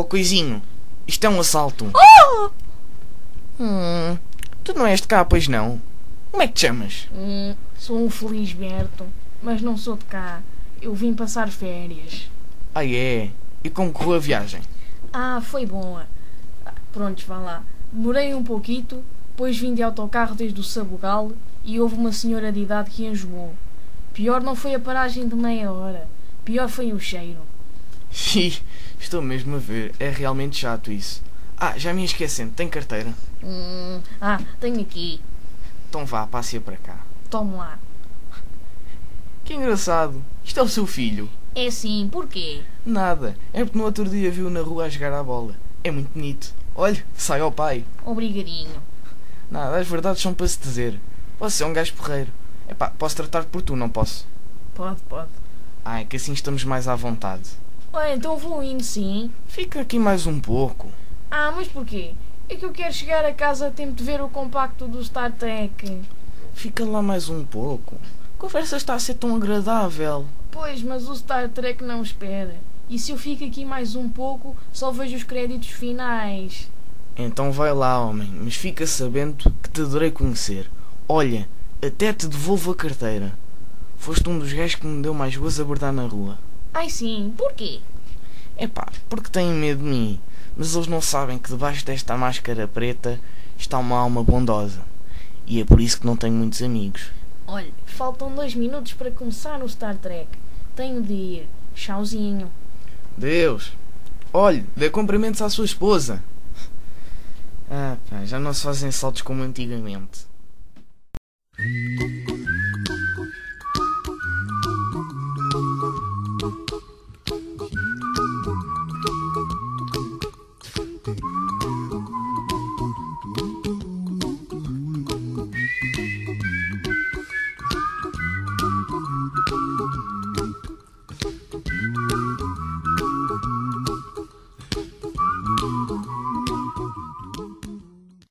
coisinho, isto é um assalto. Oh! Tu não és de cá, pois não? Como é que te chamas? Sou um Felisberto, mas não sou de cá. Eu vim passar férias. Ah, é? E como correu a viagem? Foi boa. Prontos, vá lá. Demorei um pouquito, depois vim de autocarro desde o Sabugal e houve uma senhora de idade que enjoou. Pior não foi a paragem de meia hora. Pior foi o cheiro. Estou mesmo a ver. É realmente chato isso. Já me ia esquecendo. Tem carteira? Tenho aqui. Então vá, passe para cá. Tome lá. Que engraçado. Isto é o seu filho. É sim, porquê? Nada. É porque no outro dia viu na rua a jogar à bola. É muito bonito. Olhe, sai ao pai. Obrigadinho. Nada, as verdades são para se dizer. Você é um gajo porreiro. Posso tratar por tu, não posso? Pode. É que assim estamos mais à vontade. Então vou indo sim. Fica aqui mais um pouco. Mas porquê? É que eu quero chegar a casa a tempo de ver o compacto do Star Trek. Fica lá mais um pouco. A conversa está a ser tão agradável. Pois, mas o Star Trek não espera. E se eu fico aqui mais um pouco, só vejo os créditos finais. Então vai lá, homem, mas fica sabendo que te adorei conhecer. Olha, até te devolvo a carteira. Foste um dos gajos que me deu mais gozo a abordar na rua. Sim, porquê? Porque têm medo de mim. Mas eles não sabem que debaixo desta máscara preta está uma alma bondosa. E é por isso que não tenho muitos amigos. Olha, faltam 2 minutos para começar o Star Trek. Tenho de ir. Tchauzinho. Deus! Olhe, dê cumprimentos à sua esposa. Já não se fazem saltos como antigamente.